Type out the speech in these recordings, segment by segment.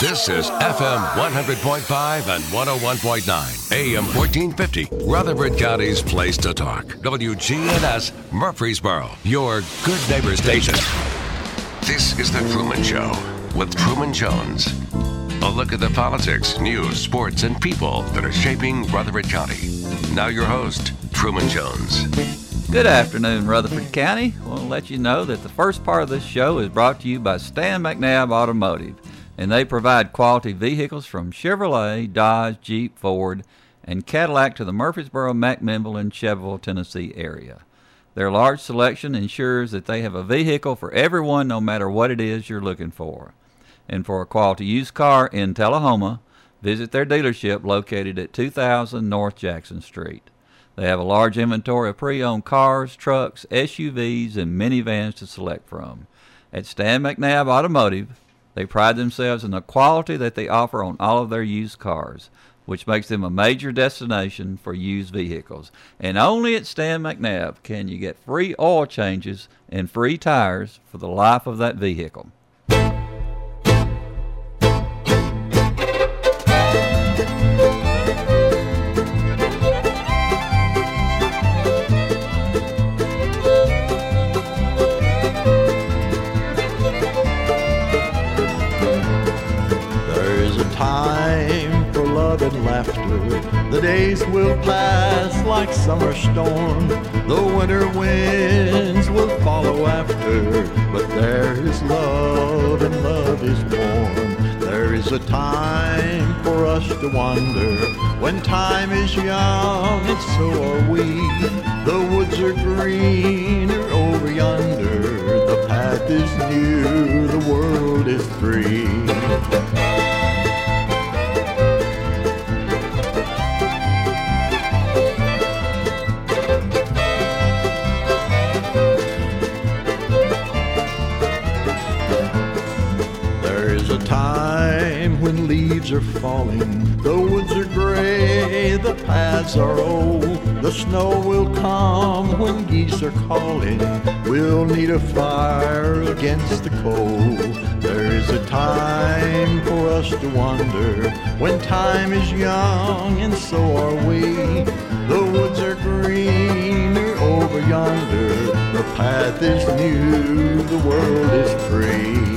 This is FM 100.5 and 101.9, AM 1450, Rutherford County's place to talk. WGNS Murfreesboro, your good neighbor station. This is The Truman Show with Truman Jones. A look at the politics, news, sports, and people that are shaping Rutherford County. Now your host, Truman Jones. Good afternoon, Rutherford County. I want to let you know that the first part of this show is brought to you by Stan McNabb Automotive, and they provide quality vehicles from Chevrolet, Dodge, Jeep, Ford, and Cadillac to the Murfreesboro, McMinnville, and Shelbyville, Tennessee area. Their large selection ensures that they have a vehicle for everyone, no matter what it is you're looking for. And for a quality used car in Tullahoma, visit their dealership located at 2000 North Jackson Street. They have a large inventory of pre-owned cars, trucks, SUVs, and minivans to select from. At Stan McNabb Automotive, they pride themselves in the quality that they offer on all of their used cars, which makes them a major destination for used vehicles. And only at Stan McNabb can you get free oil changes and free tires for the life of that vehicle. And laughter, the days will pass like summer storm. The winter winds will follow after, but there is love and love is warm. There is a time for us to wander when time is young, and so are we. The woods are greener over yonder, the path is new, the world is free. When leaves are falling, the woods are gray, the paths are old. The snow will come when geese are calling. We'll need a fire against the cold. There is a time for us to wander when time is young, and so are we. The woods are greener over yonder, the path is new, the world is free.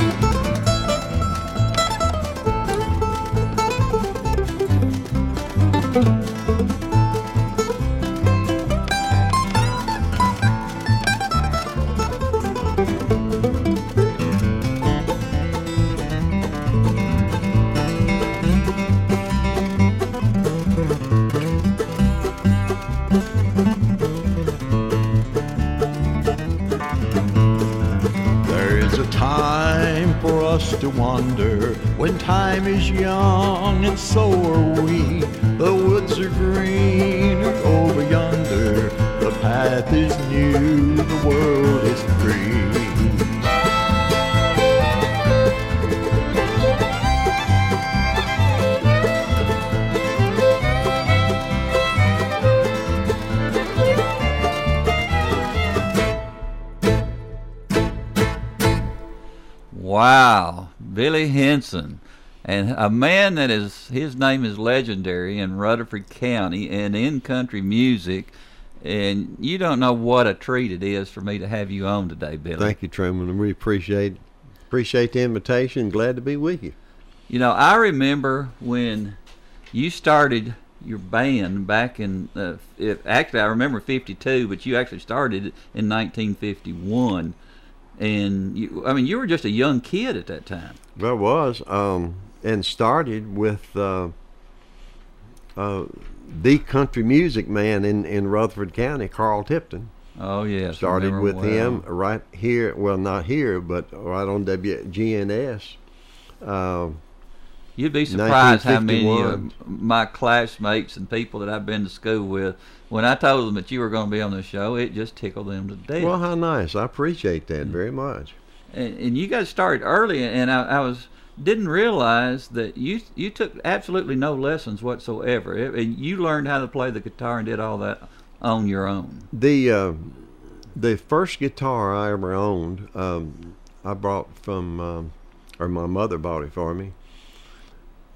To wander when time is young, and so are we. The woods are greener over yonder, the path is new, the world is free. Wow, Billy Henson, and a man that is, his name is legendary in Rutherford County and in country music, and you don't know what a treat it is for me to have you on today, Billy. Thank you, Truman. We appreciate the invitation. Glad to be with you. You know, I remember when you started your band back in, actually I remember 52, but you actually started in 1951. And you were just a young kid at that time. Well, I was, and started with the country music man in Rutherford County, Carl Tipton. Oh yes, started with him right here. Well, not here, but right on WGNS. You'd be surprised how many of my classmates and people that I've been to school with, when I told them that you were going to be on the show, it just tickled them to death. Well, how nice. I appreciate that very much. And you guys started early, and I didn't realize that you took absolutely no lessons whatsoever. And you learned how to play the guitar and did all that on your own. The first guitar I ever owned, I bought from, or my mother bought it for me.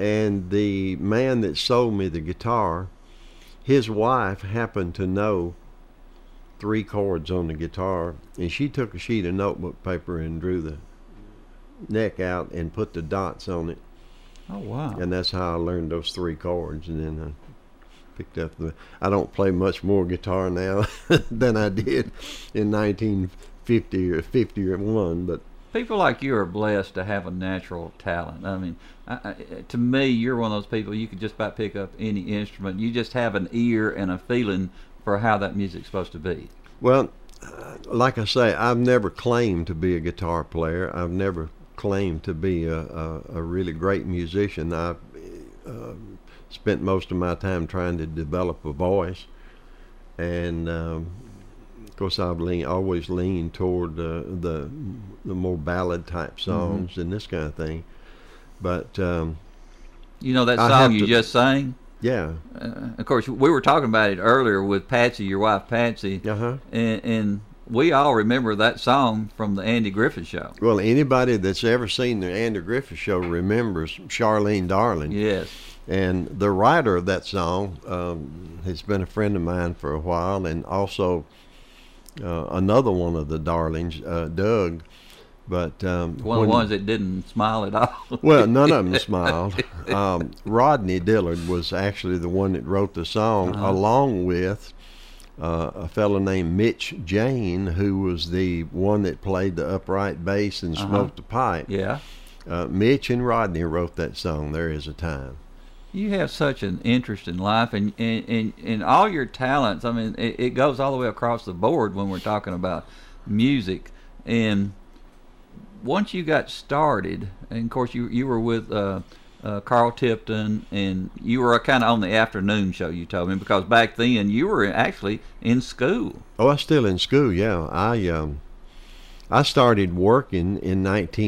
And the man that sold me the guitar, his wife happened to know 3 chords on the guitar, and she took a sheet of notebook paper and drew the neck out and put the dots on it. Oh, wow. And that's how I learned those 3 chords. And then I picked up I don't play much more guitar now than I did in 1950 or 51, but People like you are blessed to have a natural talent. I mean, to me, you're one of those people, you could just about pick up any instrument. You just have an ear and a feeling for how that music's supposed to be. Well, like I say, I've never claimed to be a guitar player. I've never claimed to be a really great musician. I've spent most of my time trying to develop a voice, and of course I've always leaned toward the more ballad type songs and this kind of thing. But you know that song you just sang? Yeah. Of course, we were talking about it earlier with Patsy, your wife Patsy, and we all remember that song from the Andy Griffith Show. Well, anybody that's ever seen the Andy Griffith Show remembers Charlene Darling. Yes. And the writer of that song has been a friend of mine for a while, and also another one of the Darlings, Doug. But one of the ones that didn't smile at all. Well, none of them smiled. Rodney Dillard was actually the one that wrote the song, along with a fellow named Mitch Jane, who was the one that played the upright bass and smoked the pipe. Yeah. Mitch and Rodney wrote that song, There Is a Time. You have such an interest in life, and all your talents. I mean, it goes all the way across the board when we're talking about music. And once you got started, and of course you were with Carl Tipton, and you were kind of on the afternoon show, you told me, because back then you were actually in school. Oh, I was still in school, yeah. I started working in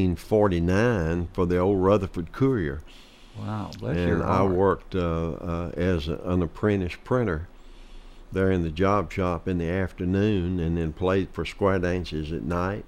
1949 for the old Rutherford Courier. Wow, bless your heart. And I worked as an apprentice printer there in the job shop in the afternoon, and then played for square dances at night.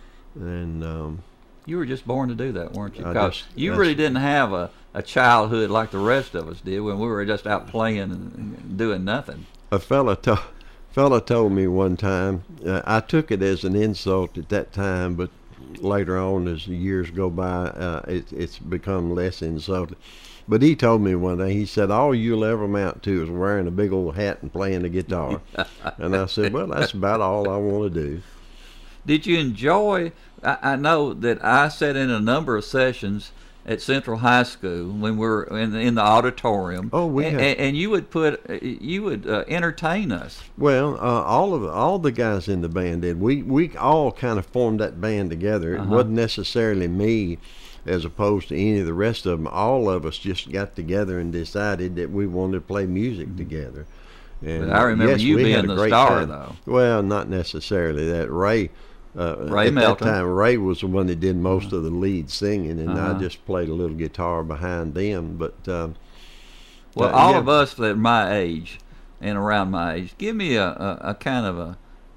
And you were just born to do that, weren't you? I Because just- you that's- really didn't have a childhood like the rest of us did when we were just out playing and doing nothing. a fella told me one time, I took it as an insult at that time, but later on as the years go by, it's become less insulting. But he told me one day, he said, all you'll ever amount to is wearing a big old hat and playing the guitar. And I said, well, that's about all I want to do. Did you enjoy? I know that I sat in a number of sessions at Central High School when we were in the auditorium. Oh, we had- and you would entertain us. Well, all the guys in the band did. We all kind of formed that band together. It wasn't necessarily me, as opposed to any of the rest of them. All of us just got together and decided that we wanted to play music together. And But I remember yes, you we being had a the great star, time. though. Well, not necessarily that. Ray at Melton. that time, Ray was the one that did most of the lead singing, and I just played a little guitar behind them. But Well, all yeah. of us that are my age and around my age, give me a kind of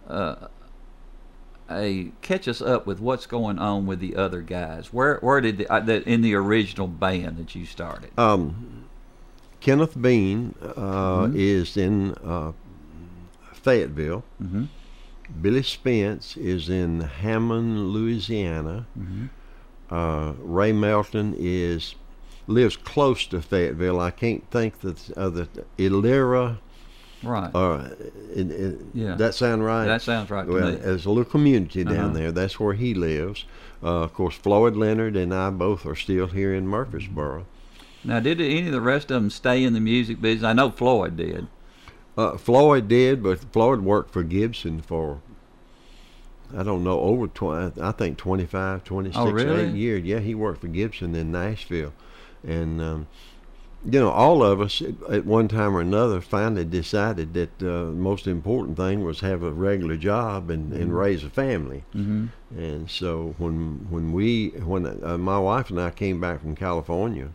a catch us up with what's going on with the other guys. Where did in the original band that you started? Kenneth Bean is in Fayetteville. Billy Spence is in Hammond, Louisiana. Ray Melton lives close to Fayetteville. I can't think of the Illyria. Right. Yeah. That sound right? That sounds right to Well, me. there's a little community down there. That's where he lives. Of course, Floyd Leonard and I both are still here in Murfreesboro. Now, did any of the rest of them stay in the music business? I know Floyd did. Floyd did, but Floyd worked for Gibson for, I don't know, over 20, I think 25, 26, Oh, really? 8 years. Yeah, he worked for Gibson in Nashville. And, all of us at one time or another finally decided that the most important thing was have a regular job and raise a family. And so when my wife and I came back from California,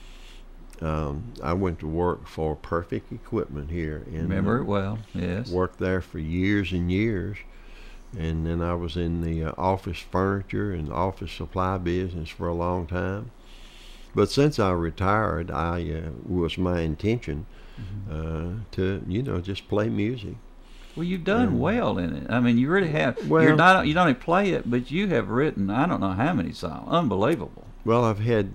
I went to work for Perfect Equipment here. Remember it well, yes. Worked there for years and years. And then I was in the office furniture and office supply business for a long time. But since I retired, I was my intention to just play music. Well, you've done well in it. I mean, you really have. Well, you not only play it, but you have written I don't know how many songs. Unbelievable. Well, I've had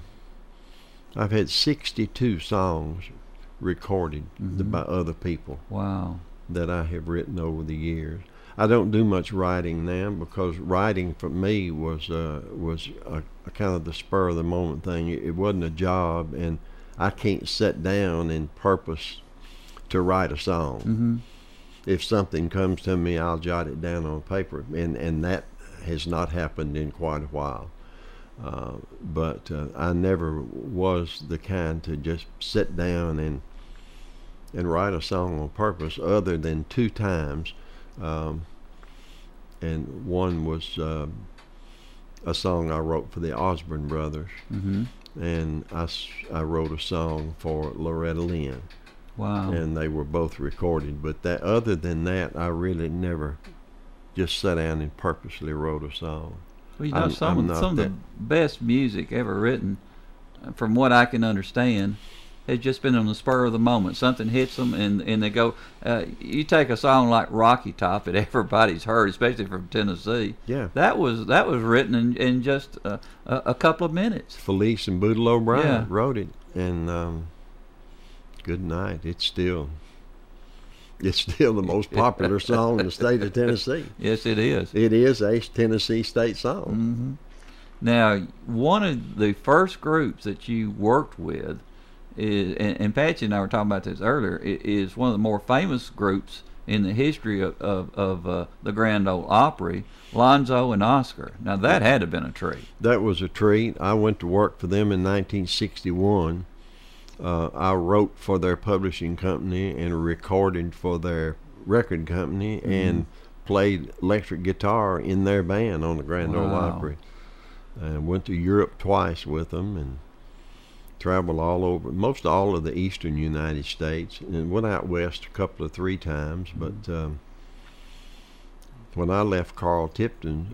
62 songs recorded by other people. Wow. That I have written over the years. I don't do much writing now because writing for me was a kind of the spur of the moment thing. It wasn't a job, and I can't sit down and purpose to write a song. Mm-hmm. If something comes to me, I'll jot it down on paper, and that has not happened in quite a while. But I never was the kind to just sit down and write a song on purpose, other than 2 times. And one was a song I wrote for the Osborne Brothers, and I wrote a song for Loretta Lynn. Wow. And they were both recorded. But other than that, I really never just sat down and purposely wrote a song. Well, you know, some of the best music ever written, from what I can understand, has just been on the spur of the moment. Something hits them, and they go. You take a song like Rocky Top that everybody's heard, especially from Tennessee. Yeah. That was written in just a couple of minutes. Felice and Boodle O'Brien wrote it, and good night. It's still the most popular song in the state of Tennessee. Yes, it is. It is a Tennessee state song. Mm-hmm. Now, one of the first groups that you worked with is, and Patsy and I were talking about this earlier, is one of the more famous groups in the history of the Grand Ole Opry, Lonzo and Oscar. Now, that had to have been a treat. That was a treat. I went to work for them in 1961. I wrote for their publishing company and recorded for their record company and played electric guitar in their band on the Grand Ole Opry. Went to Europe twice with them and traveled all over, most all of the eastern United States, and went out west a 3 times. But when I left Carl Tipton,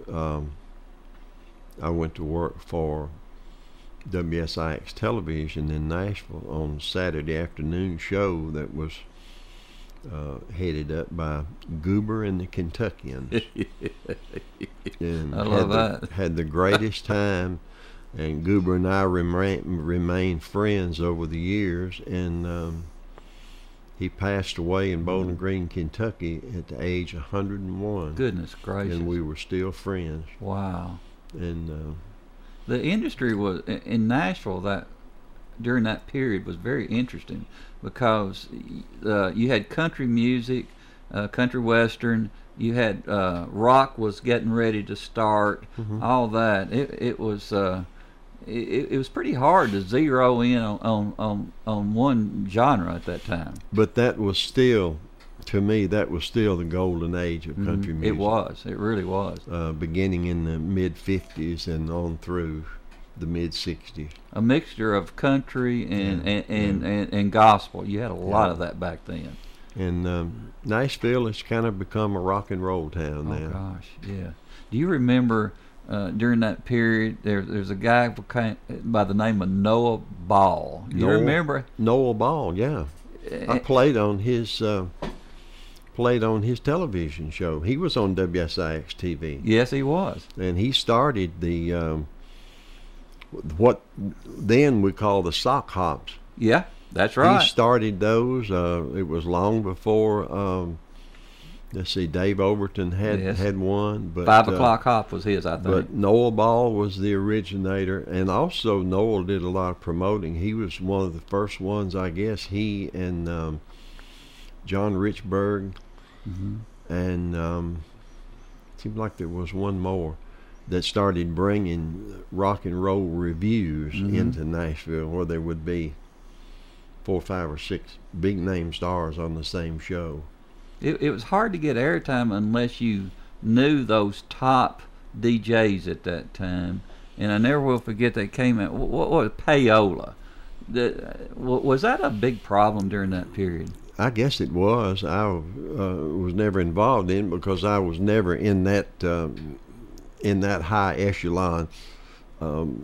I went to work for WSIX Television in Nashville on a Saturday afternoon show that was headed up by Goober and the Kentuckians. And I love that. Had the greatest time, and Goober and I remained friends over the years, and he passed away in Bowling Green, Kentucky at the age of 101. Goodness gracious. And we were still friends. Wow. And the industry was in Nashville during that period was very interesting because you had country music, country western. You had rock was getting ready to start. All that. It was pretty hard to zero in on one genre at that time. But that was still, to me, that was still the golden age of country music. It was. It really was. Beginning in the mid-'50s and on through the mid-'60s. A mixture of country and gospel. You had a lot of that back then. And Nashville has kind of become a rock and roll town now. Oh, gosh, yeah. Do you remember during that period, there's a guy by the name of Noah Ball. You remember? Noah Ball, yeah. I played on his television show. He was on WSIX TV. Yes, he was. And he started the what then we call the sock hops. Yeah, that's right. He started those. It was long before. Let's see, Dave Overton had one. But 5 o'clock hop was his, I think. But Noel Ball was the originator, and also Noel did a lot of promoting. He was one of the first ones, I guess. He and John Richburg, and it seemed like there was one more that started bringing rock and roll reviews into Nashville, where there would be 4, 5, or 6 big name stars on the same show. It was hard to get airtime unless you knew those top DJs at that time. And I never will forget they came out. What was payola? Was that a big problem during that period? I guess it was. I was never involved in it because I was never in that high echelon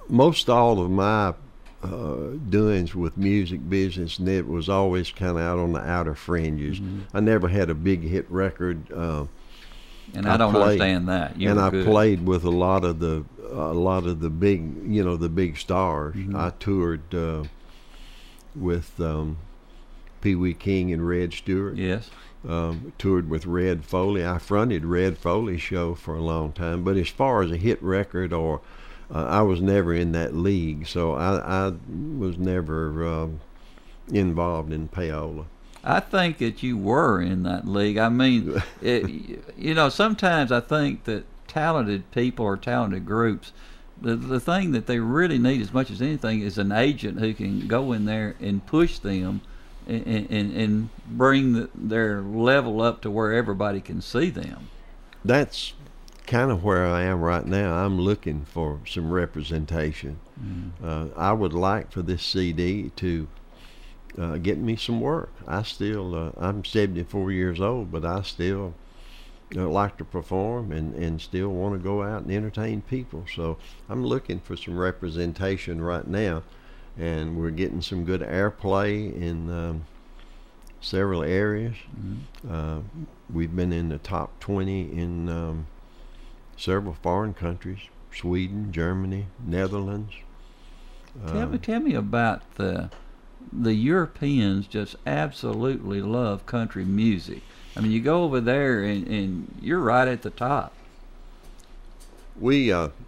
most all of my doings with music business, and it was always kind of out on the outer fringes. I never had a big hit record. And I don't understand that. I played with a lot of the big, the big stars. I toured with Pee Wee King and Red Stewart. Yes. Toured with Red Foley. I fronted Red Foley's show for a long time. But as far as a hit record, or I was never in that league, so I was never involved in payola. I think that you were in that league. I mean, sometimes I think that talented people or talented groups, the thing that they really need as much as anything is an agent who can go in there and push them and bring their level up to where everybody can see them. That's kind of where I am right now. I'm looking for some representation. I would like for this CD to get me some work. I'm 74 years old, but I still like to perform and still want to go out and entertain people. So I'm looking for some representation right now, and we're getting some good airplay in several areas. We've been in the top 20 in several foreign countries: Sweden, Germany, Netherlands. Tell me about the Europeans. Just absolutely love country music. I mean, you go over there and you're right at the top. We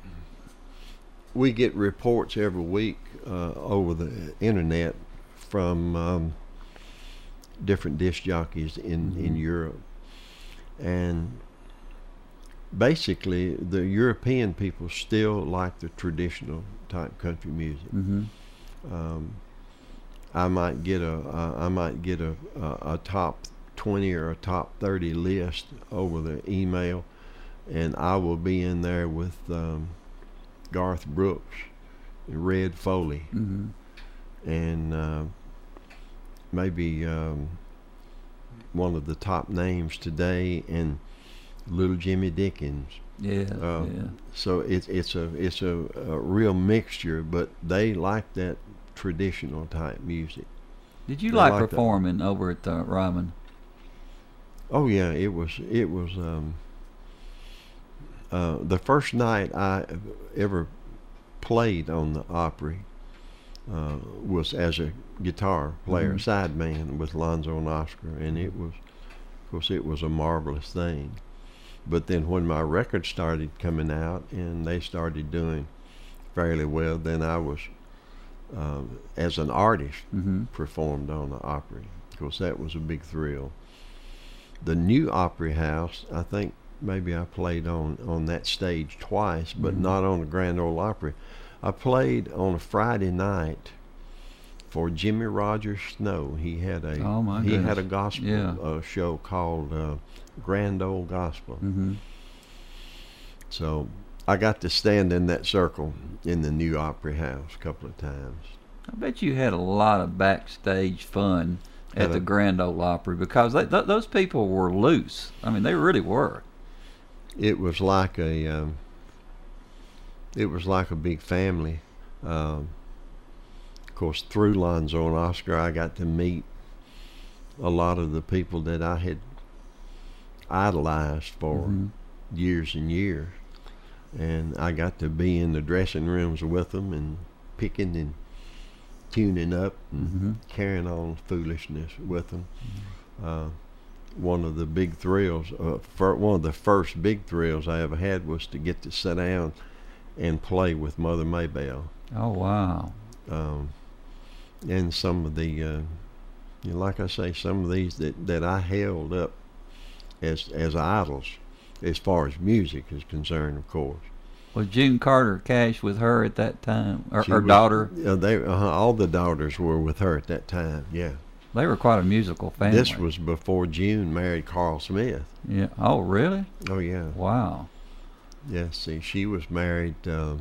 get reports every week over the internet from different disc jockeys in Europe, and basically the European people still like the traditional type country music. I might get a top 20 or a top 30 list over the email, and I will be in there with Garth Brooks, Red Foley, and maybe one of the top names today, and Little Jimmy Dickens. So it's a real mixture, but they like that traditional type music. Did you like performing over at Ryman? Oh yeah, it was the first night I ever played on the Opry was as a guitar player, sideman with Lonzo and Oscar, and it was a marvelous thing. But then when my records started coming out and they started doing fairly well, then I was as an artist performed on the Opry. Of course, that was a big thrill. The new Opry House, I think maybe I played on that stage twice, but not on the Grand Ole Opry. I played on a Friday night for Jimmy Rogers Snow. He had a gospel show called Grand Ole Gospel. So I got to stand in that circle in the new Opry House a couple of times. I bet you had a lot of backstage fun at the Grand Ole Opry, because those people were loose. I mean, they really were. It was like a big family. Of course, through Lonzo and Oscar, I got to meet a lot of the people that I had idolized for years and years, and I got to be in the dressing rooms with them and picking and tuning up and carrying on foolishness with them. One of the big thrills, one of the first big thrills I ever had was to get to sit down and play with Mother Maybelle. Oh wow! And some of the, like I say, some of these that I held up as idols, as far as music is concerned, of course. Was June Carter Cash with her at that time? Or her daughter? All the daughters were with her at that time, yeah. They were quite a musical family. This was before June married Carl Smith. Yeah. Oh, really? Oh, yeah. Wow. Yeah, see, she was married, 2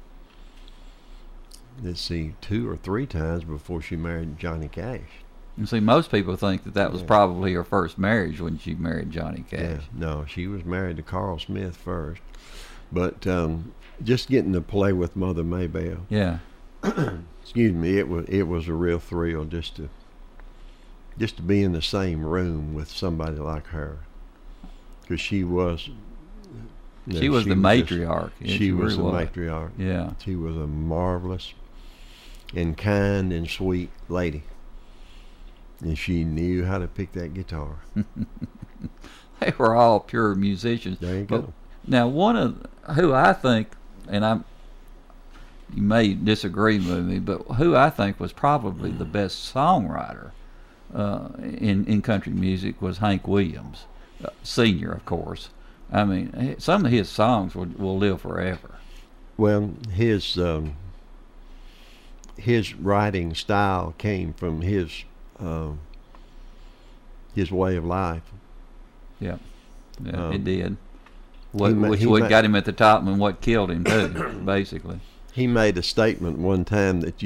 or 3 times before she married Johnny Cash. You see, most people think that was probably her first marriage when she married Johnny Cash. Yeah, no, she was married to Carl Smith first. But just getting to play with Mother Maybelle. Yeah. Excuse me. It was a real thrill just to be in the same room with somebody like her, because she was. She was the matriarch. She was the matriarch. Yeah. She was a marvelous and kind and sweet lady. And she knew how to pick that guitar. They were all pure musicians. There you go. Now, one of who I think, and you may disagree with me, but who I think was probably the best songwriter in country music was Hank Williams, Sr., of course. I mean, some of his songs will live forever. Well, his writing style came from his way of life. Yeah, it did. What got him at the top and what killed him too, basically. He made a statement one time that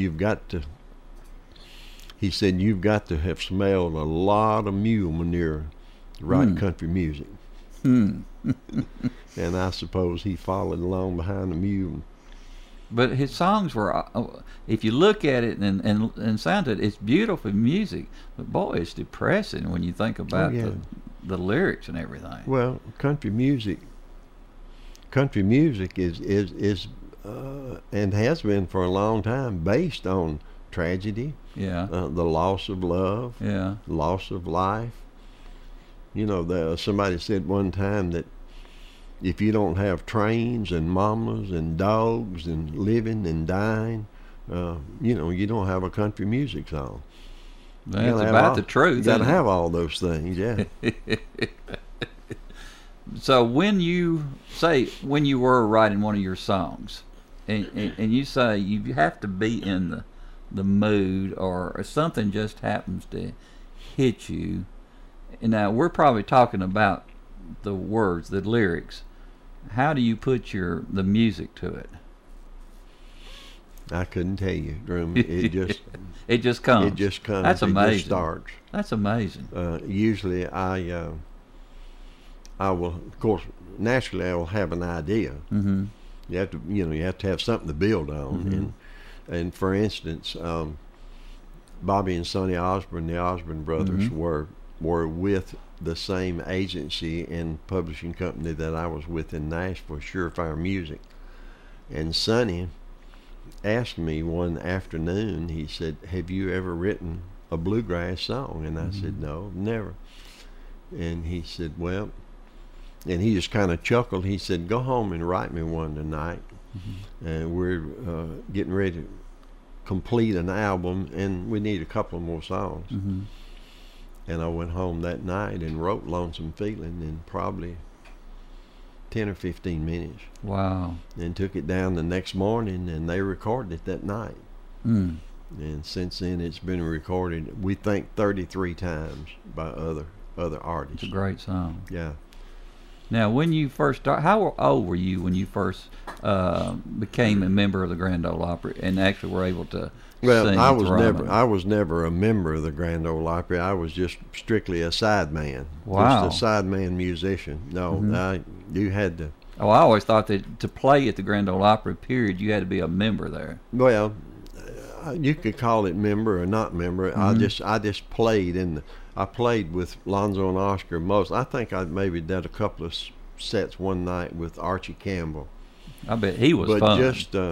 he said, you've got to have smelled a lot of mule manure to write country music. And I suppose he followed along behind the mule. But his songs were, if you look at it and sound it, it's beautiful music. But boy, it's depressing when you think about the lyrics and everything. Well, country music is and has been for a long time based on tragedy. Yeah. The loss of love. Yeah. Loss of life. You know, somebody said one time that if you don't have trains and mamas and dogs and living and dying, you don't have a country music song. That's about the truth. You got to have all those things, yeah. So when you were writing one of your songs, and you say you have to be in the mood, or something just happens to hit you, and now we're probably talking about the words, the lyrics. How do you put the music to it? I couldn't tell you, Drew. It just comes. It just comes. That's amazing. It just starts. That's amazing. Usually, I will, of course, naturally, I will have an idea. Mm-hmm. You have to have something to build on. Mm-hmm. And for instance, Bobby and Sonny Osborne, the Osborne brothers, were with the same agency and publishing company that I was with in Nashville, Surefire Music. And Sonny asked me one afternoon, he said, have you ever written a bluegrass song? And I said, no, never. And he said, well, and he just kind of chuckled. He said, go home and write me one tonight. And we're getting ready to complete an album, and we need a couple more songs. And I went home that night and wrote Lonesome Feeling in probably 10 or 15 minutes. Wow. And took it down the next morning, and they recorded it that night. And since then it's been recorded, we think, 33 times by other artists. It's a great song. Yeah. Now, when you first started, how old were you when you first became a member of the Grand Ole Opry and actually were able to sing? I was never a member of the Grand Ole Opry. I was just strictly a sideman. Wow. Just a sideman musician. No, you had to. Oh, I always thought that to play at the Grand Ole Opry, period, you had to be a member there. Well, you could call it member or not member. I just played I played with Lonzo and Oscar most. I think I maybe did a couple of sets one night with Archie Campbell. I bet he was but fun.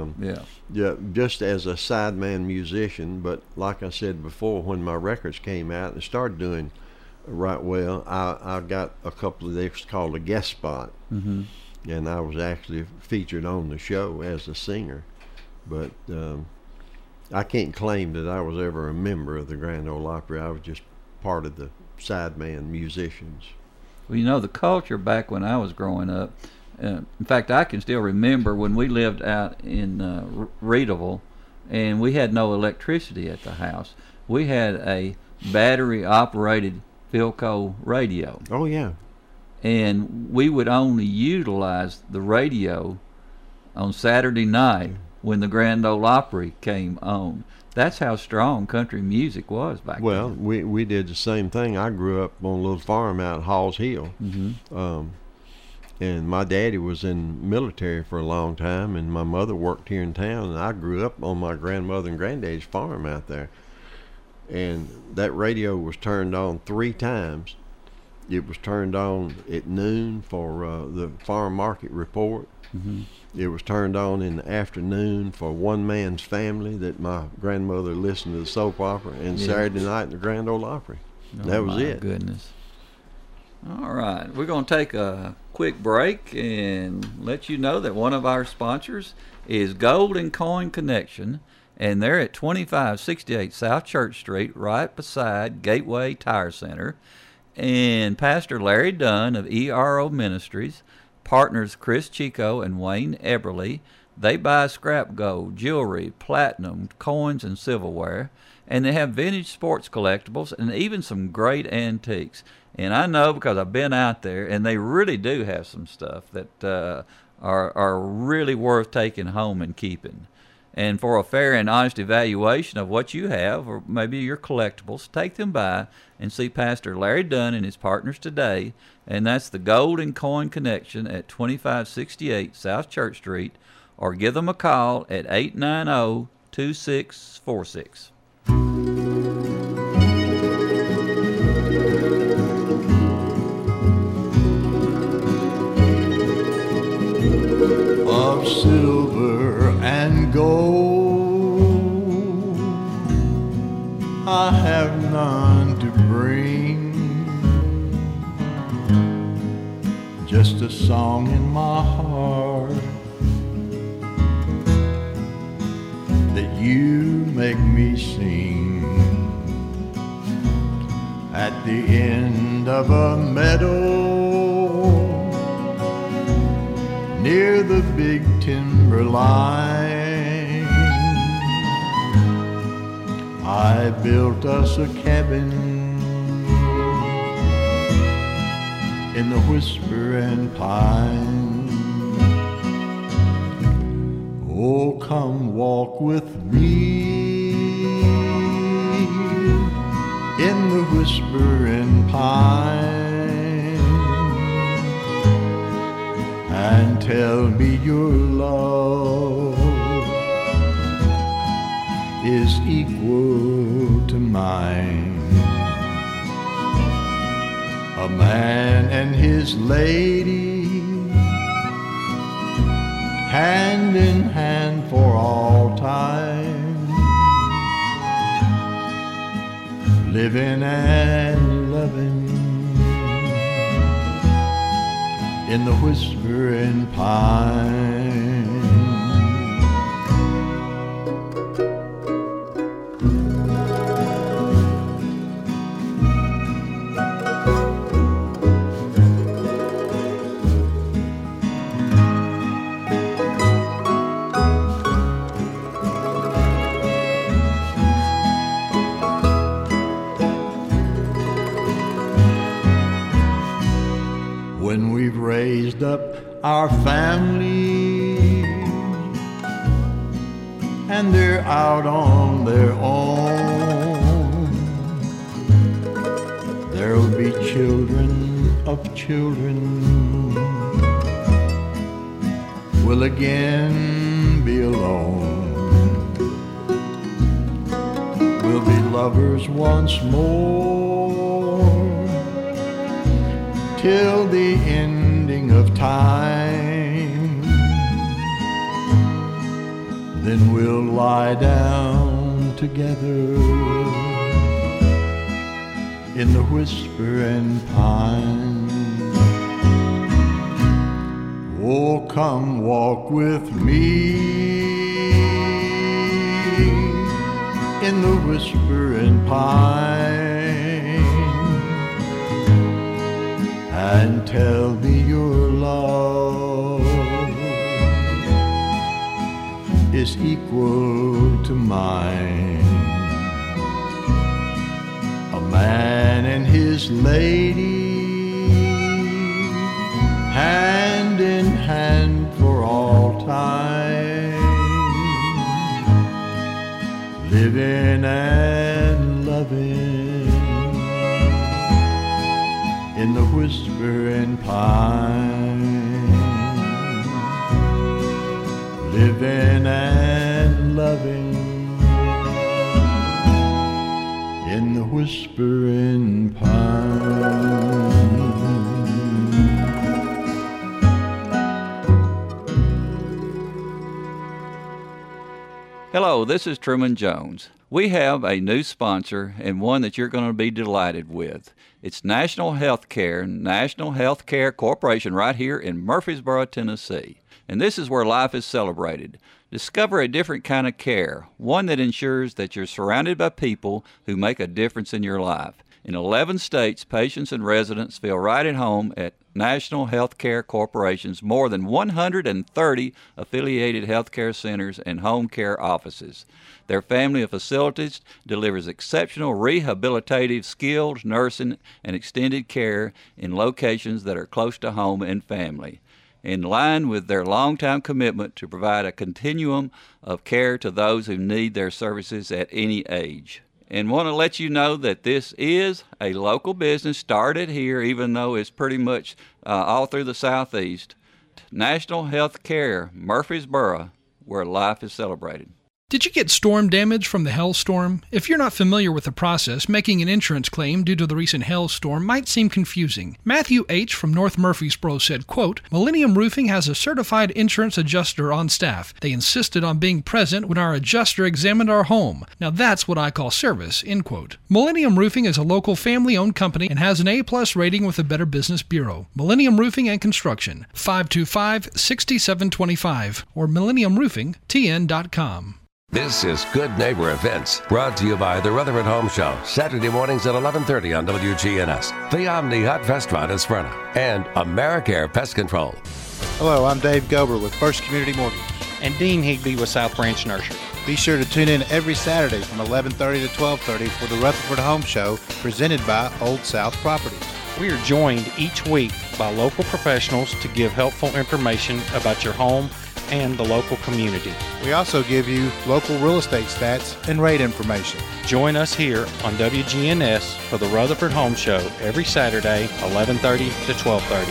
Just as a sideman musician. But like I said before, when my records came out and started doing right well, I got a couple of things called a guest spot, and I was actually featured on the show as a singer. But I can't claim that I was ever a member of the Grand Ole Opry. I was just part of the sideman musicians. Well, the culture back when I was growing up, in fact, I can still remember when we lived out in Reedville, and we had no electricity at the house. We had a battery-operated Philco radio. Oh, yeah. And we would only utilize the radio on Saturday night when the Grand Ole Opry came on. That's how strong country music was back then. Well, we did the same thing. I grew up on a little farm out at Halls Hill. And my daddy was in military for a long time, and my mother worked here in town, and I grew up on my grandmother and granddad's farm out there. And that radio was turned on 3 times. It was turned on at noon for the farm market report. Mm-hmm. It was turned on in the afternoon for One Man's Family that my grandmother listened to the soap opera, and Saturday night the Grand Ole Opry. That was it. Goodness. All right, we're going to take a quick break and let you know that one of our sponsors is Gold and Coin Connection, and they're at 2568 South Church Street, right beside Gateway Tire Center. And Pastor Larry Dunn of ERO Ministries, partners Chris Chico and Wayne Eberly. They buy scrap gold, jewelry, platinum, coins, and silverware. And they have vintage sports collectibles and even some great antiques. And I know because I've been out there, and they really do have some stuff that are really worth taking home and keeping. And for a fair and honest evaluation of what you have, or maybe your collectibles, take them by and see Pastor Larry Dunn and his partners today. And that's the Gold and Coin Connection at 2568 South Church Street, or give them a call at 890-2646. Of silver and gold, I have none to bring, just a song in my heart that you make me sing. At the end of a meadow, near the big timber line, I built us a cabin in the whispering pine. Oh, come walk with me in the whispering pine, and tell me your love is equal to mine. A man and his lady, hand in hand for all time, living and loving in the whispering pine. When we've raised up our family and they're out on their own, there'll be children of children, will again be alone. We'll be lovers once more till the ending of time. Then we'll lie down together in the whispering pine. Oh, come walk with me in the whispering pine, and tell me your love is equal to mine. A man and his lady, hand in hand for all time, living and loving in the whispering pine, living and loving in the whispering pine. Hello, this is Truman Jones. We have a new sponsor and one that you're going to be delighted with. It's National Healthcare Corporation right here in Murfreesboro, Tennessee. And this is where life is celebrated. Discover a different kind of care, one that ensures that you're surrounded by people who make a difference in your life. In 11 states, patients and residents feel right at home at National Healthcare Corporation's more than 130 affiliated healthcare centers and home care offices. Their family of facilities delivers exceptional rehabilitative, skilled nursing, and extended care in locations that are close to home and family, in line with their longtime commitment to provide a continuum of care to those who need their services at any age. And want to let you know that this is a local business started here, even though it's pretty much all through the Southeast. National Health Care, Murfreesboro, where life is celebrated. Did you get storm damage from the hailstorm? If you're not familiar with the process, making an insurance claim due to the recent hailstorm might seem confusing. Matthew H. from North Murfreesboro said, quote, Millennium Roofing has a certified insurance adjuster on staff. They insisted on being present when our adjuster examined our home. Now that's what I call service, end quote. Millennium Roofing is a local family-owned company and has an A-plus rating with the Better Business Bureau. Millennium Roofing and Construction, 525-6725 or millenniumroofingtn.com. This is Good Neighbor Events, brought to you by the Rutherford Home Show, Saturday mornings at 11:30 on WGNS, the Omni Hot Restaurant in Smyrna, and AmeriCare Pest Control. Hello, I'm Dave Gober with First Community Mortgage. And Dean Higby with South Branch Nursery. Be sure to tune in every Saturday from 11:30 to 12:30 for the Rutherford Home Show, presented by Old South Properties. We are joined each week by local professionals to give helpful information about your home and the local community. We also give you local real estate stats and rate information. Join us here on WGNS for the Rutherford Home Show every Saturday, 11:30 to 12:30.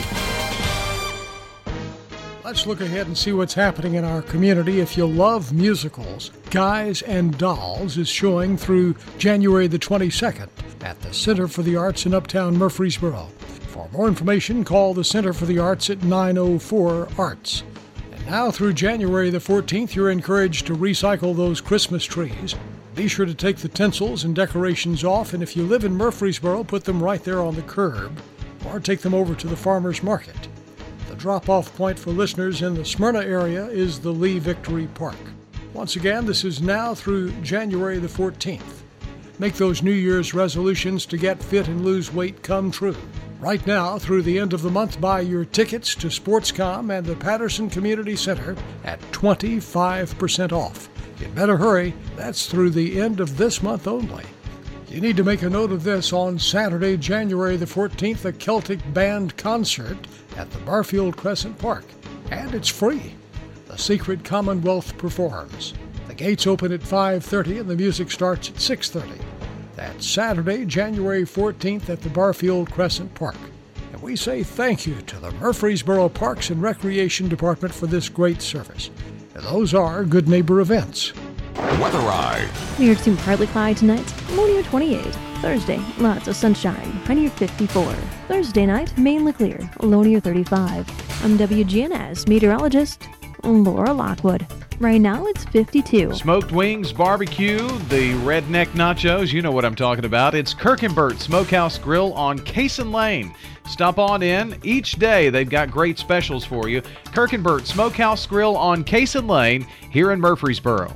Let's look ahead and see what's happening in our community. If you love musicals, Guys and Dolls is showing through January the 22nd at the Center for the Arts in Uptown Murfreesboro. For more information, call the Center for the Arts at 904-ARTS. Now through January the 14th, you're encouraged to recycle those Christmas trees. Be sure to take the tinsels and decorations off, and if you live in Murfreesboro, put them right there on the curb, or take them over to the farmer's market. The drop-off point for listeners in the Smyrna area is the Lee Victory Park. Once again, this is now through January the 14th. Make those New Year's resolutions to get fit and lose weight come true. Right now, through the end of the month, buy your tickets to SportsCom and the Patterson Community Center at 25% off. You'd better hurry. That's through the end of this month only. You need to make a note of this. On Saturday, January the 14th, a Celtic band concert at the Barfield Crescent Park. And it's free. The Secret Commonwealth performs. The gates open at 5:30 and the music starts at 6:30. That's Saturday, January 14th at the Barfield Crescent Park. And we say thank you to the Murfreesboro Parks and Recreation Department for this great service. And those are Good Neighbor Events. Weather Ride. Near to partly cloudy tonight, low near 28. Thursday, lots of sunshine, high near 54. Thursday night, mainly clear, low near 35. I'm WGNS meteorologist Laura Lockwood. Right now, it's 52. Smoked wings, barbecue, the redneck nachos, you know what I'm talking about. It's Kirkenbert Smokehouse Grill on Cason Lane. Stop on in each day. They've got great specials for you. Kirkenbert Smokehouse Grill on Cason Lane here in Murfreesboro.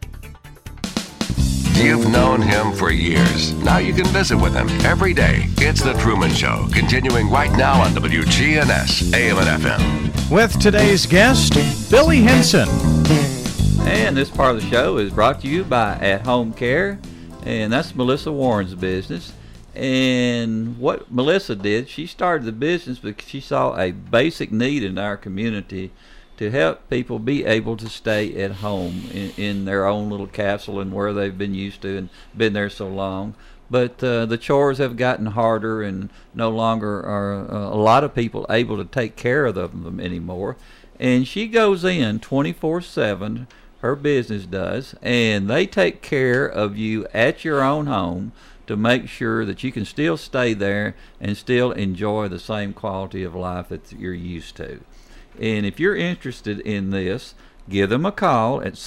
You've known him for years. Now you can visit with him every day. It's The Truman Show, continuing right now on WGNS, AM and FM. With today's guest, Billy Henson. And this part of the show is brought to you by At Home Care, and that's Melissa Warren's business. And what Melissa did, she started the business because she saw a basic need in our community to help people be able to stay at home in their own little castle and where they've been used to and been there so long. But the chores have gotten harder, and no longer are a lot of people able to take care of them anymore. And she goes in 24/7, her business does, and they take care of you at your own home to make sure that you can still stay there and still enjoy the same quality of life that you're used to. And if you're interested in this, give them a call at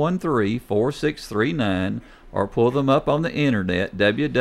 713-4639 or pull them up on the internet,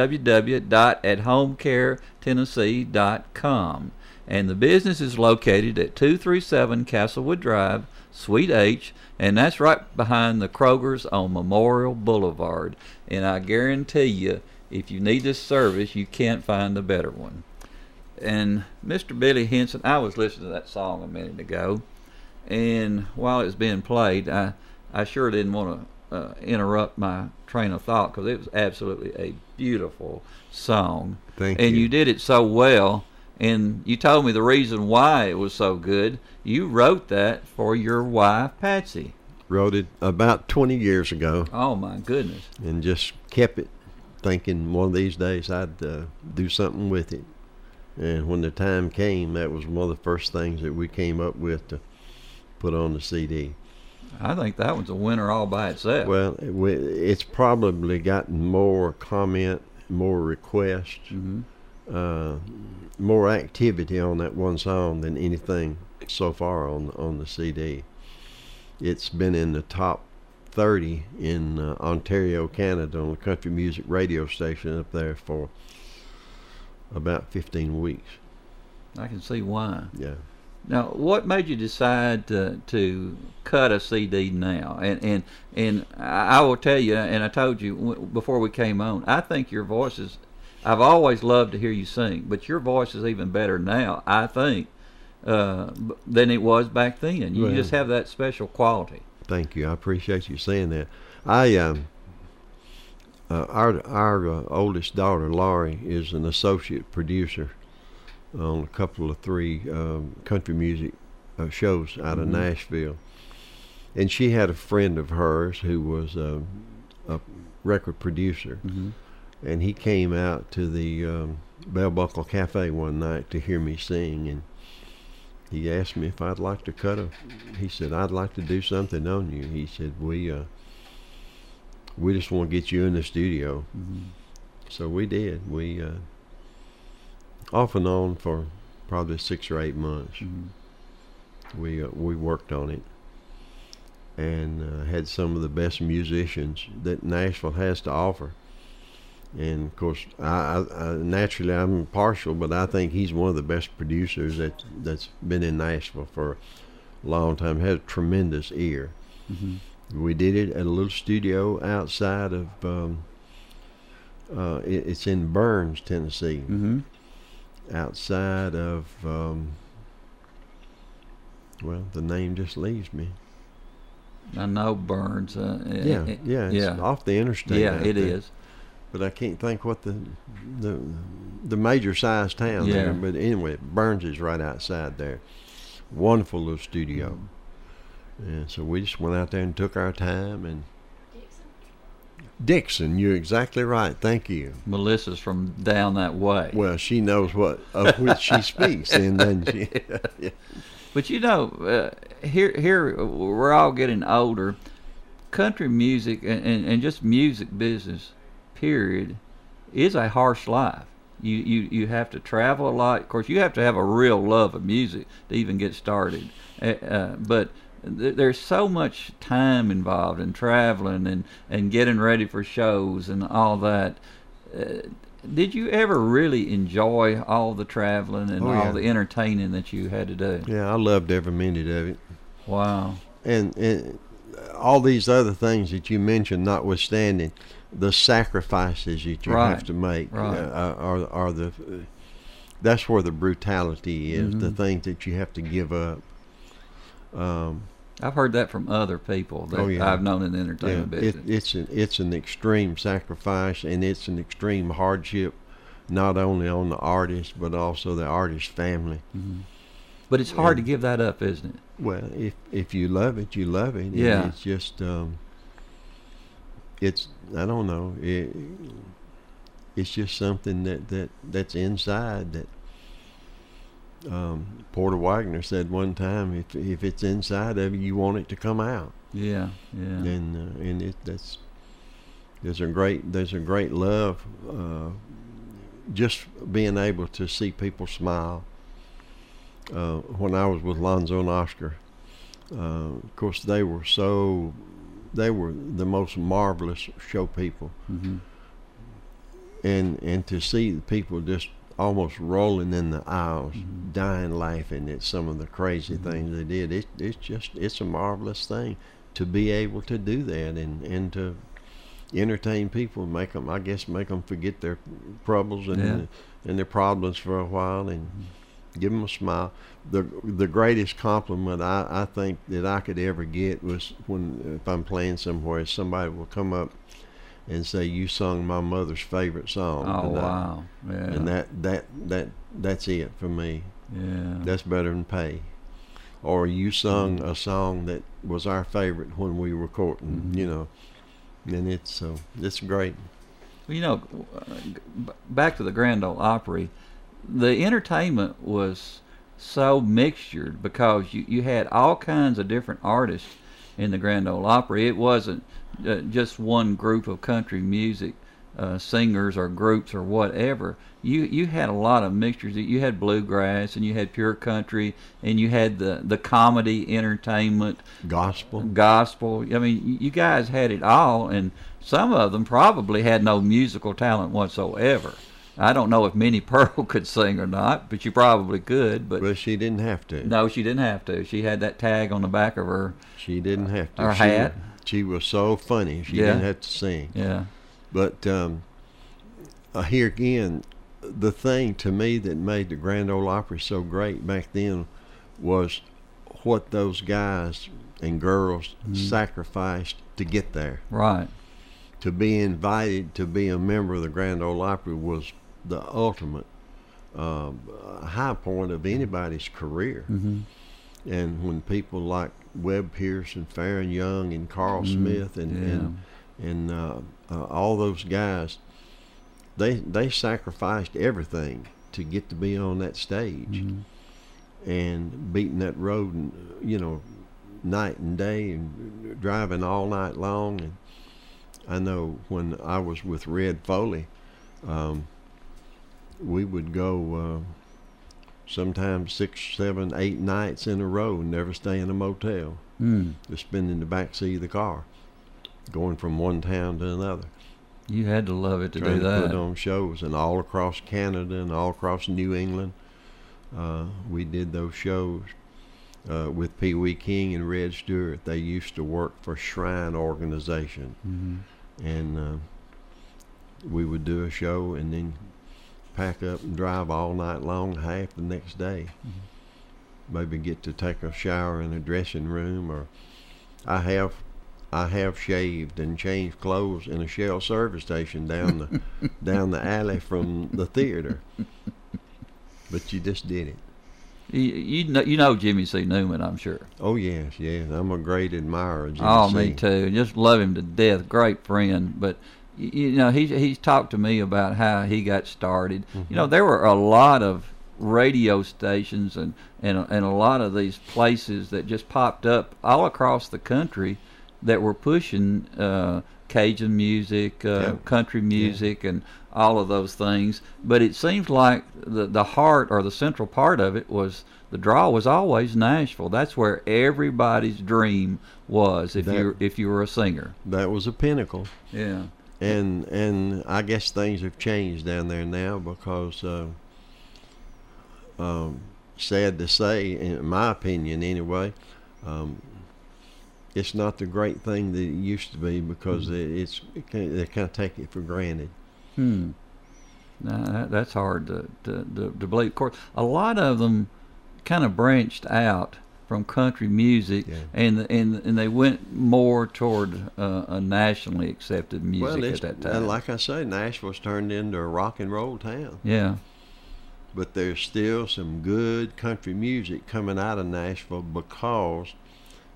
www.athomecaretennessee.com. And the business is located at 237 Castlewood Drive, Suite H, and that's right behind the Kroger's on Memorial Boulevard. And I guarantee you, if you need this service, you can't find a better one. And Mr. Billy Henson, I was listening to that song a minute ago, and while it was being played, I sure didn't want to interrupt my train of thought, because it was absolutely a beautiful song. Thank you. And you did it so well, and you told me the reason why it was so good. You wrote that for your wife, Patsy. Wrote it about 20 years ago. Oh, my goodness. And just kept it, thinking one of these days I'd do something with it. And when the time came, that was one of the first things that we came up with to put on the CD. I think that one's a winner all by itself. Well, it's probably gotten more comment, more requests, more activity on that one song than anything so far on the CD. It's been in the top 30 in Ontario, Canada, on the country music radio station up there for about 15 weeks. I can see why. Yeah. Now, what made you decide to cut a CD now? And I will tell you, and I told you before we came on, I think your voice is, I've always loved to hear you sing, but your voice is even better now, I think, than it was back then. You just have that special quality. Thank you. I appreciate you saying that. Our oldest daughter, Laurie, is an associate producer on a couple of 3 country music shows out of Nashville. And she had a friend of hers who was a record producer. And he came out to the Bell Buckle Cafe one night to hear me sing, and he asked me if I'd like to he said, I'd like to do something on you. He said, we just want to get you in the studio. So we did. We off and on for probably 6 or 8 months. We worked on it, and had some of the best musicians that Nashville has to offer. And of course, I naturally I'm partial, but I think he's one of the best producers that's been in Nashville for a long time. Has a tremendous ear. We did it at a little studio outside of it's in Burns, Tennessee. Outside of well, the name just leaves me. I know Burns. It's off the interstate. Yeah, it is. But I can't think what the major size town there. But anyway, Burns is right outside there. Wonderful little studio. And so we just went out there and took our time. And Dixon, you're exactly right. Thank you. Melissa's from down that way. Well, she knows of which she speaks, and then she. Yeah. But you know, here we're all getting older. Country music and just music business, period, is a harsh life. You have to travel a lot. Of course, you have to have a real love of music to even get started. But there's so much time involved in traveling and getting ready for shows and all that. Did you ever really enjoy all the traveling and all the entertaining that you had to do? Yeah, I loved every minute of it. Wow. And all these other things that you mentioned notwithstanding, the sacrifices that you have to make are that's where the brutality is, the things that you have to give up. I've heard that from other people that I've known in the entertainment business. It's an extreme sacrifice, and it's an extreme hardship, not only on the artist but also the artist's family. But it's hard to give that up, isn't it? Well, if you love it, you love it. Yeah. And it's just it's I don't know. it's just something that's inside that. Porter Wagner said one time, if it's inside of you, you want it to come out. Yeah. And there's a great love, just being able to see people smile. When I was with Lonzo and Oscar, of course they were the most marvelous show people, and to see the people just almost rolling in the aisles, dying laughing at some of the crazy things they did. It's a marvelous thing to be able to do that and to entertain people, make them forget their troubles and their problems for a while, and give them a smile. The greatest compliment I think that I could ever get was if I'm playing somewhere, somebody will come up and say, "You sung my mother's favorite song tonight." Wow! Yeah. And that's it for me. Yeah. That's better than pay. Or you sung a song that was our favorite when we were courting, and it's great. Well, back to the Grand Ole Opry, the entertainment was so mixtured because you had all kinds of different artists in the Grand Ole Opry. It wasn't just one group of country music singers or groups or whatever. You had a lot of mixtures. You had bluegrass, and you had pure country, and you had the comedy entertainment, gospel. I mean, you guys had it all, and some of them probably had no musical talent whatsoever. I don't know if Minnie Pearl could sing or not, but she probably could. But well, she didn't have to. No, she didn't have to. She had that tag on the back of her. She didn't have to. Her hat. She was so funny. She didn't have to sing. Yeah. But here again, the thing to me that made the Grand Ole Opry so great back then was what those guys and girls sacrificed to get there. Right. To be invited to be a member of the Grand Ole Opry was the ultimate high point of anybody's career. And when people like Webb Pierce and Farron Young and Carl Smith and all those guys, they sacrificed everything to get to be on that stage and beating that road, and night and day, and driving all night long. And I know when I was with Red Foley, we would go sometimes 6, 7, 8 nights in a row and never stay in a motel. Just spend in the back seat of the car, going from one town to another. You had to love it to do that. Put on shows, and all across Canada and all across New England. We did those shows with Pee Wee King and Red Stewart. They used to work for Shrine Organization, and we would do a show and then pack up and drive all night long, half the next day. Maybe get to take a shower in a dressing room, or I have shaved and changed clothes in a Shell service station down the alley from the theater. But you just did it. You know Jimmy C. Newman, I'm sure. Oh yes. I'm a great admirer of Jimmy C. Oh, me too. Just love him to death. Great friend. But he's talked to me about how he got started. There were a lot of radio stations and a lot of these places that just popped up all across the country that were pushing Cajun music, country music, and all of those things. But it seems like the heart or the central part of it was the draw was always Nashville. That's where everybody's dream was if you were a singer. That was a pinnacle. Yeah. And I guess things have changed down there now because sad to say, in my opinion anyway, it's not the great thing that it used to be because they kind of take it for granted. That's hard to believe. Of course, a lot of them kind of branched out from country music, and they went more toward a nationally accepted music at that time. And like I say, Nashville's turned into a rock and roll town. Yeah. But there's still some good country music coming out of Nashville because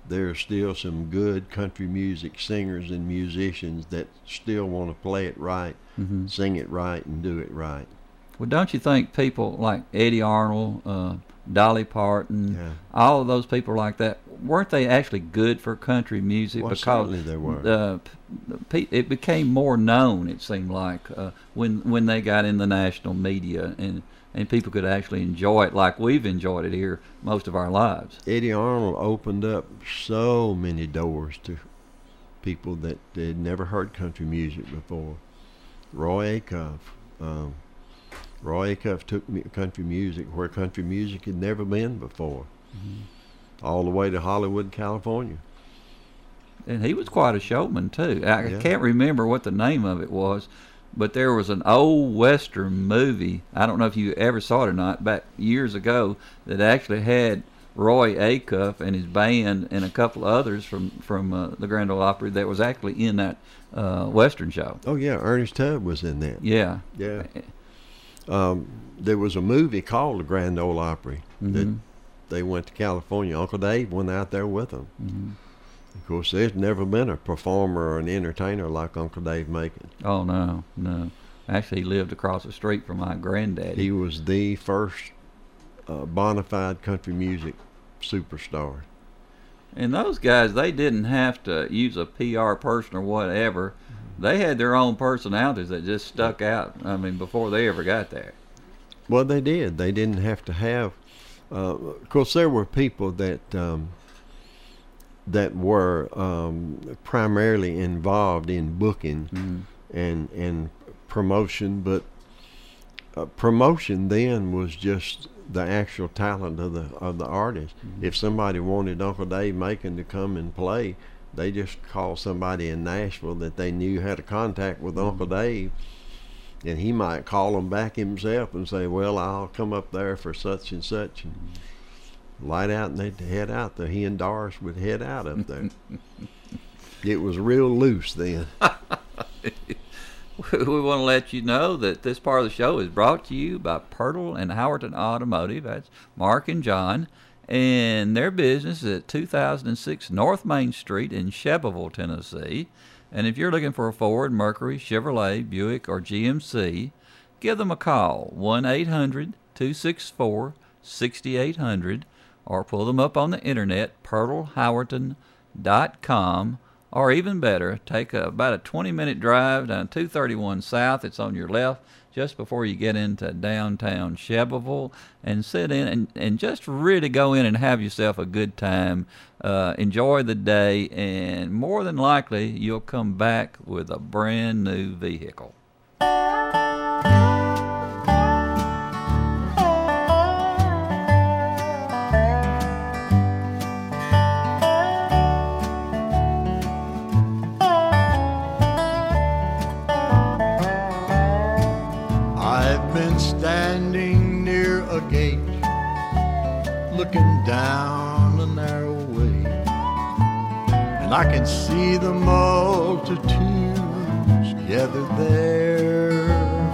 there are still some good country music singers and musicians that still want to play it right, sing it right, and do it right. Well, don't you think people like Eddie Arnold, Dolly Parton, all of those people like that, weren't they actually good for country music? Well, because certainly they were. It became more known, it seemed like, when they got in the national media, and people could actually enjoy it like we've enjoyed it here most of our lives. Eddie Arnold opened up so many doors to people that had never heard country music before. Roy Acuff. Roy Acuff took country music where country music had never been before, all the way to Hollywood, California. And he was quite a showman, too. I can't remember what the name of it was, but there was an old Western movie, I don't know if you ever saw it or not, back years ago, that actually had Roy Acuff and his band and a couple others from the Grand Ole Opry that was actually in that Western show. Oh, yeah, Ernest Tubb was in that. Yeah. Yeah. There was a movie called the Grand Ole Opry that they went to California. Uncle Dave went out there with them. Of course, there's never been a performer or an entertainer like Uncle Dave Macon. Oh, no. Actually, he lived across the street from my granddaddy. He was the first bona fide country music superstar. And those guys, they didn't have to use a PR person or whatever. They had their own personalities that just stuck out, before they ever got there. Well, they did. They didn't have to have... of course, there were people that were primarily involved in booking and promotion, but promotion then was just the actual talent of the artist. If somebody wanted Uncle Dave Macon to come and play, they just called somebody in Nashville that they knew had a contact with Uncle Dave, and he might call them back himself and say, well, I'll come up there for such and such, and light out, and they'd head out there. He and Doris would head out up there. It was real loose then. We want to let you know that this part of the show is brought to you by Pirtle and Howerton Automotive. That's Mark and John. And their business is at 2006 North Main Street in Shelbyville, Tennessee. And if you're looking for a Ford, Mercury, Chevrolet, Buick, or GMC, give them a call, 1-800-264-6800, or pull them up on the internet, PirtleHowerton.com, or even better, take about a 20-minute drive down 231 South. It's on your left, just before you get into downtown Shelbyville, and sit in and just really go in and have yourself a good time. Enjoy the day, and more than likely, you'll come back with a brand new vehicle. Standing near a gate, looking down a narrow way, and I can see the multitudes gathered there,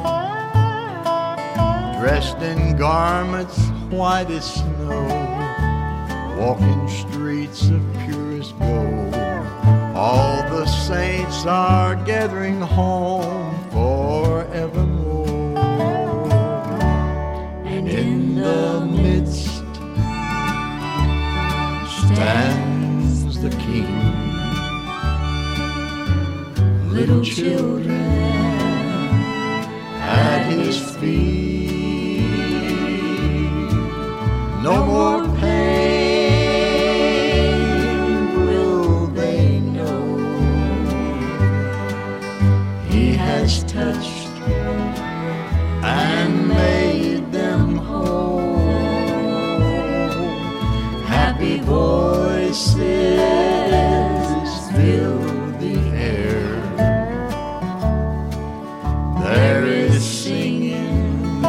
dressed in garments white as snow, walking streets of purest gold. All the saints are gathering home forevermore. In the midst stands the King. Little children at his feet. No more pain will they know. He has touched and made them whole. Happy voices fill the air. There is singing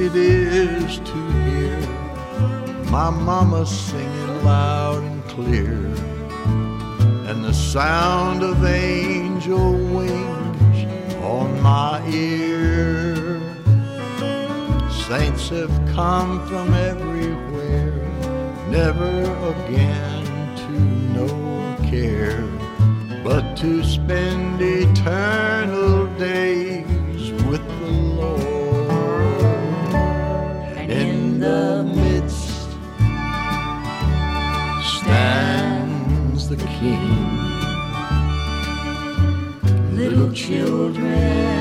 it is to hear my mama singing loud and clear, and the sound of angel wings on my ear. Saints have come from everywhere, never again to know care, but to spend eternal days with the Lord. And in the midst stands the King, little children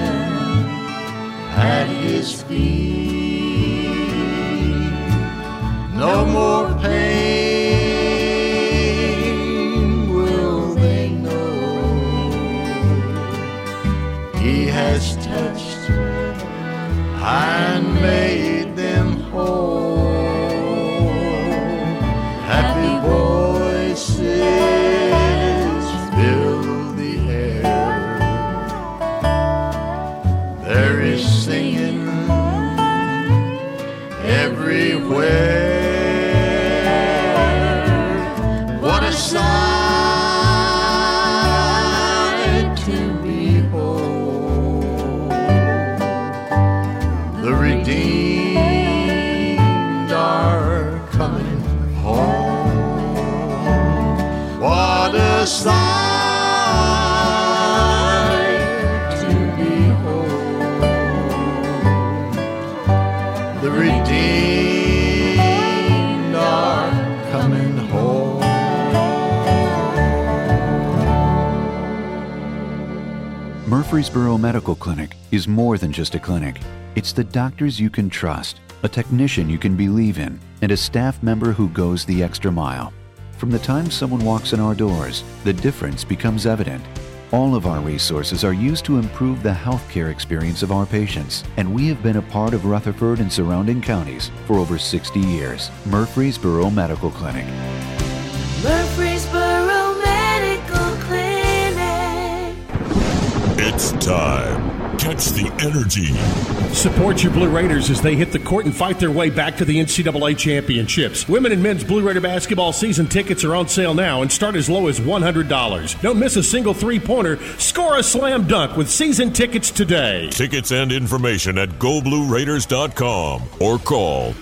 at his feet. No more pain will they know. He has touched and made them whole. Happy voices fill the air. There is singing everywhere. What a sight to behold. The redeemed are coming home. What a sight to behold. The redeemed are coming home. Murfreesboro Medical Clinic is more than just a clinic. It's the doctors you can trust, a technician you can believe in, and a staff member who goes the extra mile. From the time someone walks in our doors, the difference becomes evident. All of our resources are used to improve the healthcare experience of our patients, and we have been a part of Rutherford and surrounding counties for over 60 years. Murfreesboro Medical Clinic. Murfreesboro Medical Clinic. It's time. Catch the energy. Support your Blue Raiders as they hit the court and fight their way back to the NCAA championships. Women and men's Blue Raider basketball season tickets are on sale now and start as low as $100. Don't miss a single three-pointer. Score a slam dunk with season tickets today. Tickets and information at GoBlueRaiders.com or call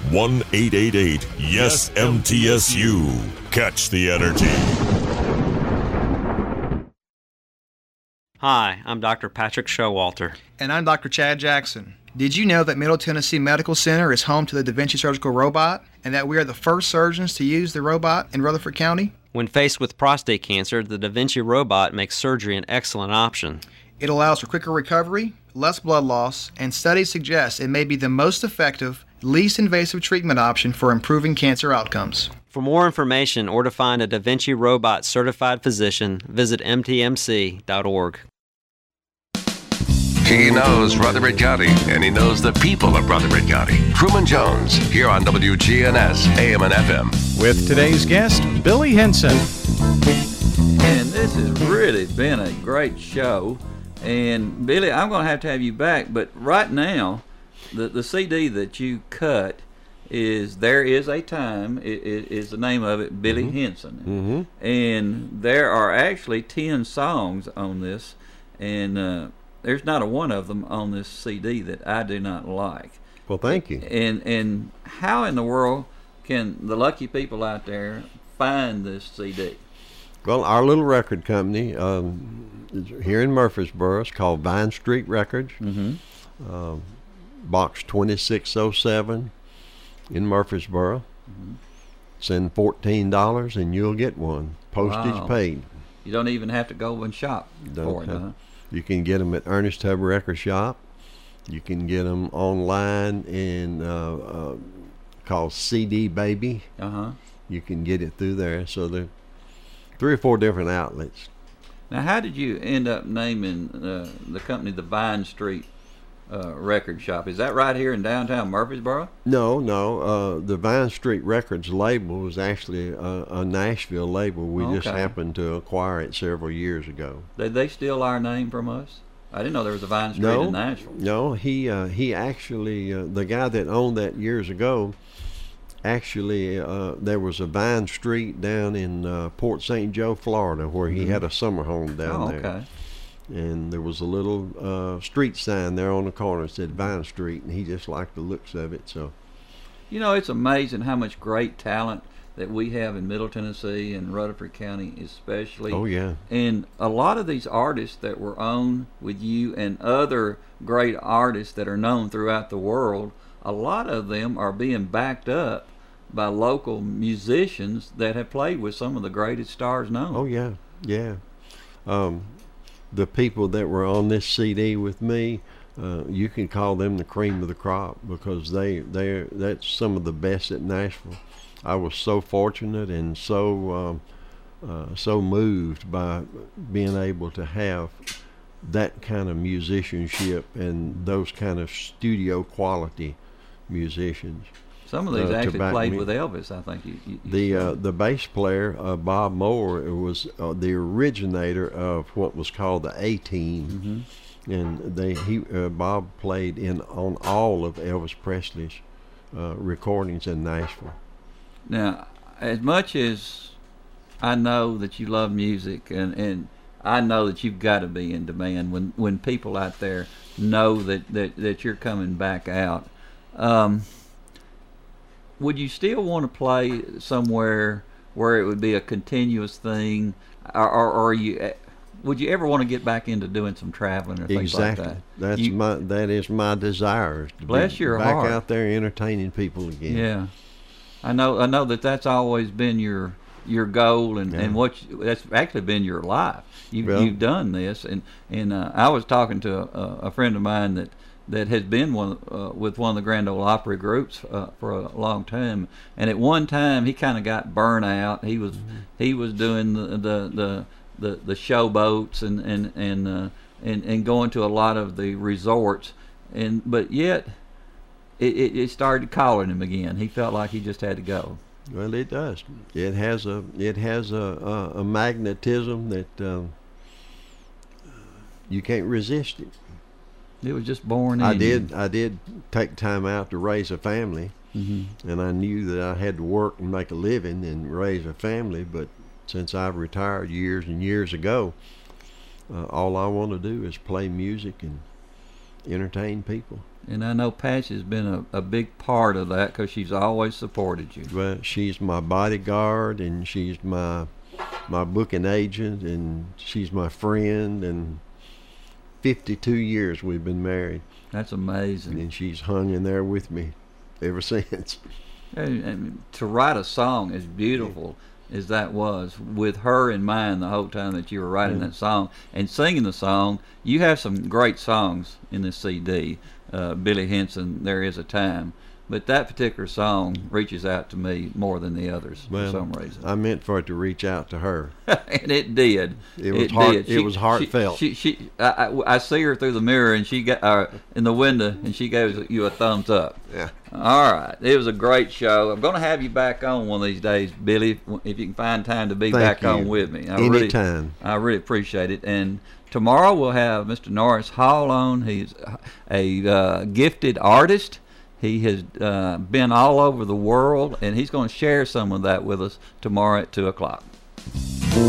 1-888-YES-MTSU. Catch the energy. Hi, I'm Dr. Patrick Showalter. And I'm Dr. Chad Jackson. Did you know that Middle Tennessee Medical Center is home to the Da Vinci surgical robot, and that we are the first surgeons to use the robot in Rutherford County? When faced with prostate cancer, the Da Vinci robot makes surgery an excellent option. It allows for quicker recovery, less blood loss, and studies suggest it may be the most effective, least invasive treatment option for improving cancer outcomes. For more information or to find a Da Vinci robot certified physician, visit mtmc.org. He knows Rutherford County, and he knows the people of Rutherford County. Truman Jones, here on WGNS, AM and FM. With today's guest, Billy Henson. And this has really been a great show. And, Billy, I'm going to have you back. But right now, the CD that you cut is There Is a Time. It is the name of it, Billy Henson. And there are actually 10 songs on this. And there's not a one of them on this CD that I do not like. Well, thank you. And how in the world can the lucky people out there find this CD? Well, our little record company is here in Murfreesboro. It's called Vine Street Records. Box 2607 in Murfreesboro. Send $14 and you'll get one. Postage paid. You don't even have to go and shop for it, huh? You can get them at Ernest Tubb Record Shop. You can get them online in called CD Baby. You can get it through there. So there are 3 or 4 different outlets. Now, how did you end up naming the company the Vine Street Record Shop? Is that right here in downtown Murfreesboro? No. The Vine Street Records label was actually a Nashville label. We just happened to acquire it several years ago. Did they steal our name from us? I didn't know there was a Vine Street in Nashville. No, he actually, the guy that owned that years ago, actually, there was a Vine Street down in Port St. Joe, Florida, where he had a summer home down there. Okay. And there was a little street sign there on the corner that said Vine Street, and he just liked the looks of it. So, you know, it's amazing how much great talent that we have in Middle Tennessee and Rutherford County especially. Oh, yeah. And a lot of these artists that were on with you and other great artists that are known throughout the world, a lot of them are being backed up by local musicians that have played with some of the greatest stars known. Oh, yeah, yeah. The people that were on this CD with me, you can call them the cream of the crop, because that's some of the best at Nashville. I was so fortunate and so moved by being able to have that kind of musicianship and those kind of studio quality musicians. Some of these actually played with Elvis, I think. The bass player, Bob Moore, was the originator of what was called the A-Team, and Bob played on all of Elvis Presley's recordings in Nashville. Now, as much as I know that you love music, and I know that you've got to be in demand when people out there know that you're coming back out. Would you still want to play somewhere where it would be a continuous thing, or would you ever want to get back into doing some traveling or things like that? That is my desire. Bless your heart. Back out there entertaining people again. Yeah, I know that's always been your goal, and that's actually been your life. You've done this, and I was talking to a friend of mine that has been with one of the Grand Ole Opry groups for a long time, and at one time he kind of got burnt out. He was doing the showboats and going to a lot of the resorts, but yet it started calling him again. He felt like he just had to go. Well, it does. It has a magnetism that you can't resist it. It was just born in. I did take time out to raise a family, and I knew that I had to work and make a living and raise a family. But since I've retired years and years ago, all I want to do is play music and entertain people. And I know Patsy has been a big part of that, because she's always supported you. Well, she's my bodyguard, and she's my booking agent, and she's my friend, and 52 years we've been married. That's amazing. And she's hung in there with me ever since. And to write a song as beautiful as that was, with her in mind the whole time that you were writing that song and singing the song. You have some great songs in this CD. Billy Henson, There Is a Time. But that particular song reaches out to me more than the others for some reason. I meant for it to reach out to her, and it did. It was heartfelt. I see her through the mirror, and she got in the window, and she gave you a thumbs up. Yeah. All right. It was a great show. I'm going to have you back on one of these days, Billy, if you can find time to be back on with me. Anytime. I really appreciate it. And tomorrow we'll have Mr. Norris Hall on. He's a gifted artist. He has been all over the world, and he's going to share some of that with us tomorrow at 2 o'clock.